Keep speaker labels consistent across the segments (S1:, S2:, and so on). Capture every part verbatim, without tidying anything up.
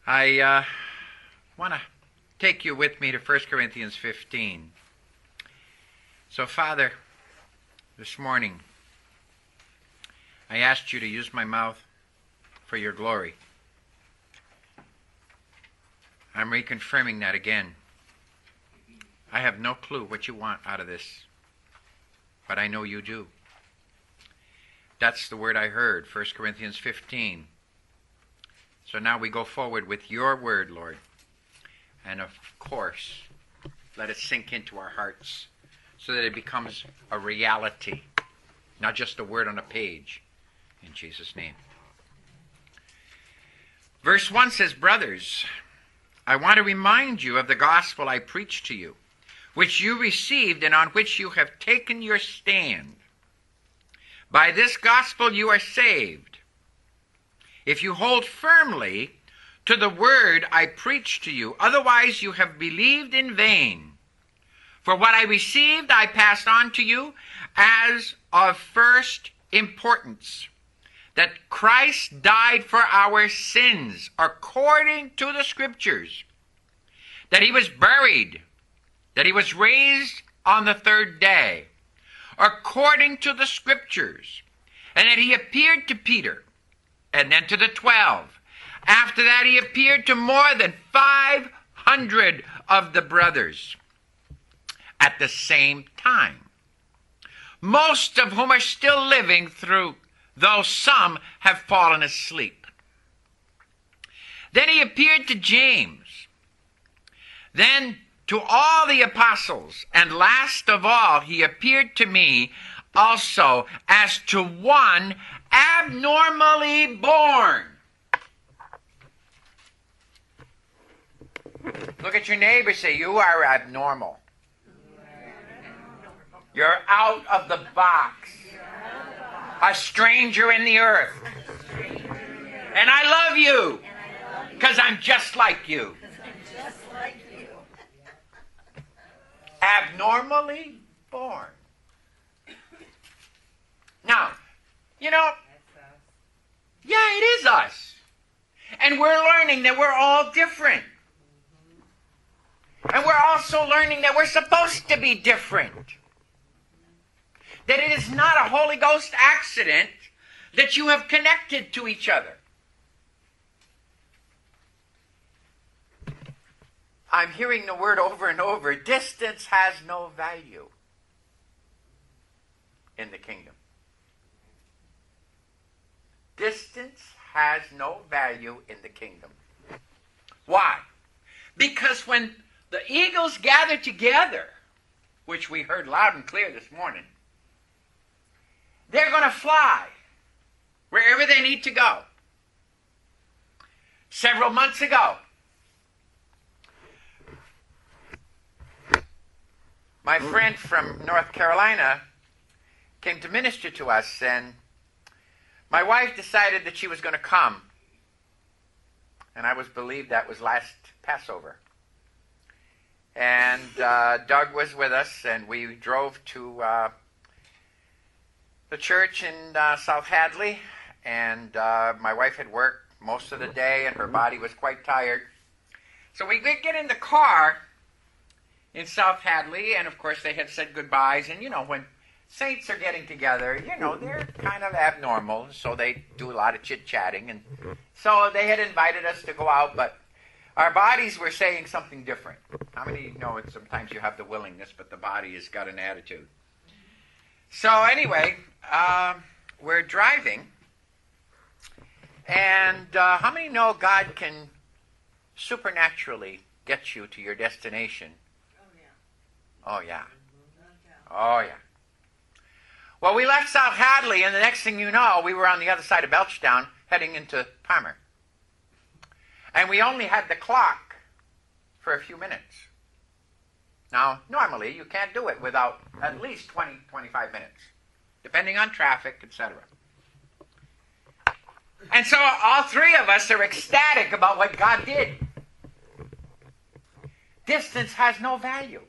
S1: I uh, want to take you with me to First Corinthians fifteen. So, Father, this morning, I asked you to use my mouth for your glory. I'm reconfirming that again. I have no clue what you want out of this, but I know you do. That's the word I heard, First Corinthians fifteen. So now we go forward with your word, Lord. And of course, let it sink into our hearts so that it becomes a reality, not just a word on a page. In Jesus' name. Verse one says, "Brothers, I want to remind you of the gospel I preached to you, which you received and on which you have taken your stand. By this gospel you are saved, if you hold firmly to the word I preached to you. Otherwise you have believed in vain. For what I received I passed on to you as of first importance, that Christ died for our sins according to the Scriptures, that he was buried, that he was raised on the third day according to the Scriptures, and that he appeared to Peter and then to the twelve. After that he appeared to more than five hundred of the brothers at the same time, most of whom are still living, through though some have fallen asleep. Then he appeared to James, then to all the apostles, and last of all he appeared to me also as to one abnormally born." Look at your neighbor, say, "You are abnormal. You're out of the box. A stranger in the earth. And I love you because I'm just like you." Abnormally born. Now, you know, yeah, it is us. And we're learning that we're all different. And we're also learning that we're supposed to be different. That it is not a Holy Ghost accident that you have connected to each other. I'm hearing the word over and over. Distance has no value in the kingdom. Distance has no value in the kingdom. Why? Because when the eagles gather together, which we heard loud and clear this morning, they're going to fly wherever they need to go. Several months ago, my friend from North Carolina came to minister to us, and my wife decided that she was going to come. And I was believed that was last Passover. And uh, Doug was with us, and we drove to uh, the church in uh, South Hadley. And uh, my wife had worked most of the day, and her body was quite tired. So we get in the car in South Hadley, and of course they had said goodbyes. And you know, when saints are getting together, you know, they're kind of abnormal, so they do a lot of chit-chatting. And so they had invited us to go out, but our bodies were saying something different. How many know it? Sometimes you have the willingness, but the body has got an attitude. So anyway, uh, we're driving, and uh, how many know God can supernaturally get you to your destination? Oh, yeah. Oh, yeah. Well, we left South Hadley, and the next thing you know, we were on the other side of Belchtown, heading into Palmer. And we only had the clock for a few minutes. Now, normally, you can't do it without at least twenty, twenty-five minutes, depending on traffic, et cetera. And so all three of us are ecstatic about what God did. Distance has no value.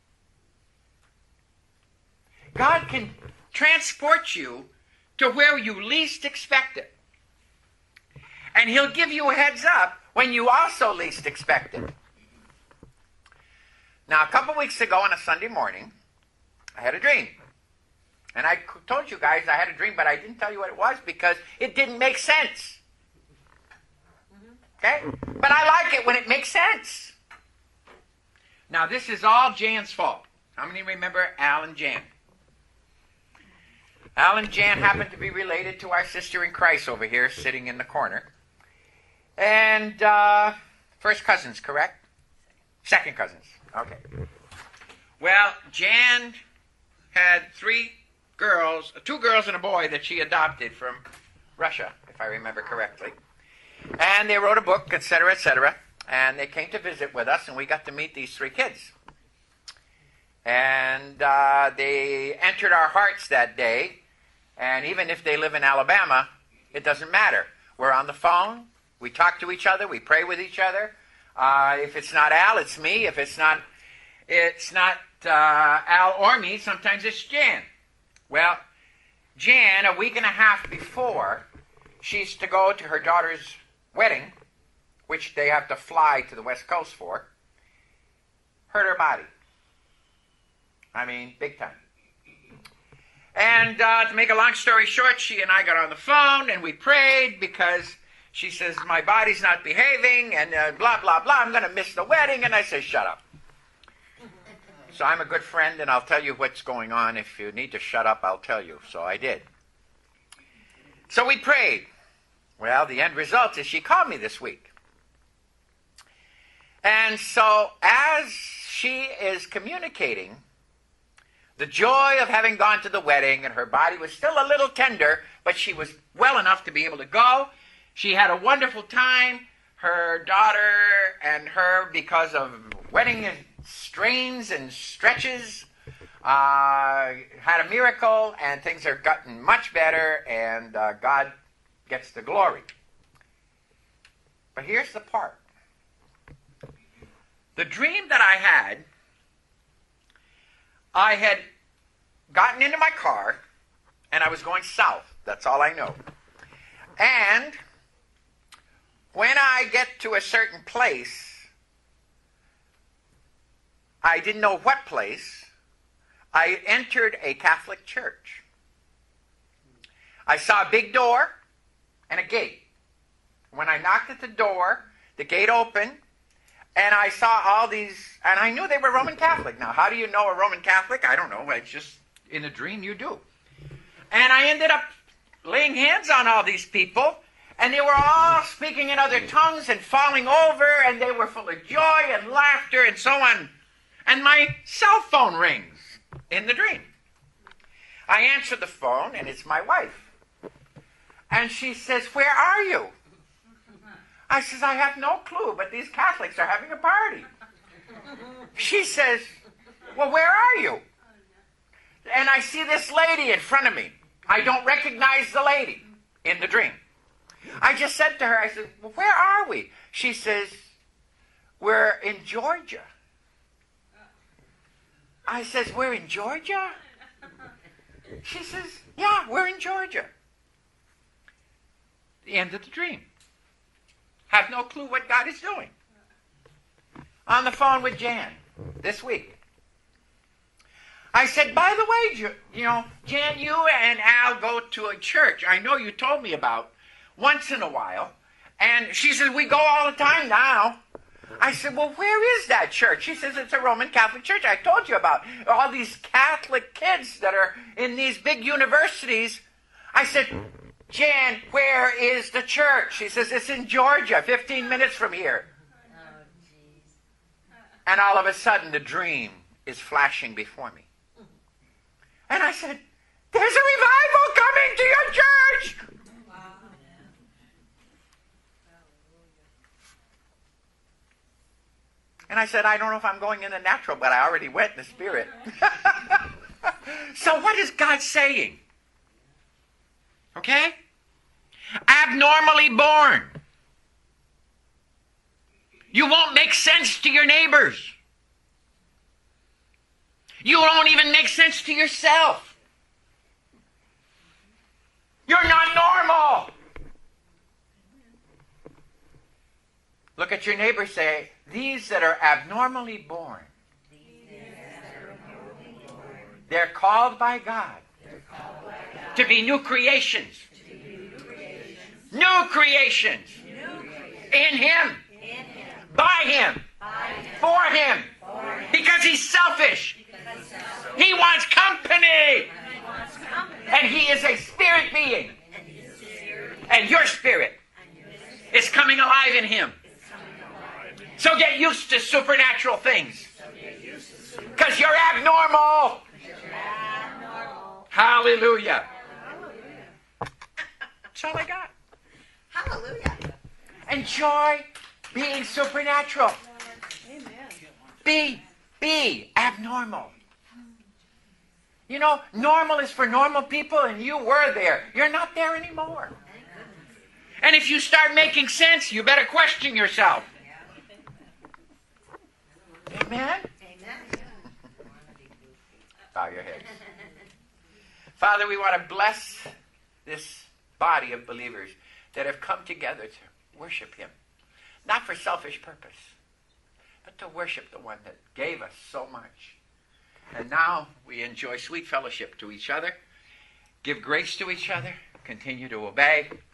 S1: God can transport you to where you least expect it. And he'll give you a heads up when you also least expect it. Now, a couple weeks ago on a Sunday morning, I had a dream. And I told you guys I had a dream, but I didn't tell you what it was because it didn't make sense. Okay? But I like it when it makes sense. Now, this is all Jan's fault. How many remember Al and Jan? Al and Jan happen to be related to our sister in Christ over here, sitting in the corner. And uh, first cousins, correct? Second cousins. Okay. Well, Jan had three girls, two girls and a boy that she adopted from Russia, if I remember correctly. And they wrote a book, et cetera, et cetera. And they came to visit with us, and we got to meet these three kids. And uh, they entered our hearts that day. And even if they live in Alabama, it doesn't matter. We're on the phone. We talk to each other. We pray with each other. Uh, if it's not Al, it's me. If it's not, it's not uh, Al or me, sometimes it's Jan. Well, Jan, a week and a half before, she's to go to her daughter's wedding, which they have to fly to the West Coast for, hurt her body. I mean, big time. And uh, to make a long story short, she and I got on the phone and we prayed because she says, my body's not behaving and uh, blah, blah, blah. I'm going to miss the wedding. And I say, shut up. So I'm a good friend and I'll tell you what's going on. If you need to shut up, I'll tell you. So I did. So we prayed. Well, the end result is she called me this week. And so as she is communicating the joy of having gone to the wedding, and her body was still a little tender, but she was well enough to be able to go. She had a wonderful time. Her daughter and her, because of wedding strains and stretches, uh, had a miracle, and things are gotten much better, and uh, God gets the glory. But here's the part. The dream that I had, I had gotten into my car, and I was going south. That's all I know. And when I get to a certain place, I didn't know what place, I entered a Catholic church. I saw a big door and a gate. When I knocked at the door, the gate opened, and I saw all these, and I knew they were Roman Catholic. Now, how do you know a Roman Catholic? I don't know. It's just in a dream you do. And I ended up laying hands on all these people, and they were all speaking in other tongues and falling over, and they were full of joy and laughter and so on. And my cell phone rings in the dream. I answer the phone, and it's my wife. And she says, where are you? I says, I have no clue, but these Catholics are having a party. She says, well, where are you? And I see this lady in front of me. I don't recognize the lady in the dream. I just said to her, I said, well, where are we? She says, we're in Georgia. I says, we're in Georgia? She says, yeah, we're in Georgia. The end of the dream. Have no clue what God is doing. On the phone with Jan this week. I said, by the way, you know, Jan, you and Al go to a church I know you told me about once in a while. And she says, we go all the time now. I said, well, where is that church? She says, it's a Roman Catholic church I told you about. All these Catholic kids that are in these big universities. I said, Jan, where is the church? She says, it's in Georgia, fifteen minutes from here.
S2: Oh, geez.
S1: And all of a sudden, the dream is flashing before me. And I said, there's a revival coming to your church!
S2: Wow.
S1: And I said, I don't know if I'm going in the natural, but I already went in the spirit. So what is God saying? Okay? Abnormally born. You won't make sense to your neighbors. You won't even make sense to yourself. You're not normal. Look at your neighbor, say, these that are abnormally born. They're called by God to be new creations. New creations. In Him. By Him. For Him. Because He's selfish. He wants company. And He is a spirit being. And your spirit is coming alive in Him. So get used to supernatural things. Because you're abnormal. Hallelujah. That's all I got.
S2: Hallelujah.
S1: Enjoy being supernatural.
S2: Amen.
S1: Be, be abnormal. You know, normal is for normal people, and you were there. You're not there anymore. And if you start making sense, you better question yourself. Amen?
S2: Amen.
S1: Bow your heads. Father, we want to bless this body of believers that have come together to worship Him. Not for selfish purpose, but to worship the one that gave us so much. And now we enjoy sweet fellowship to each other, give grace to each other, continue to obey,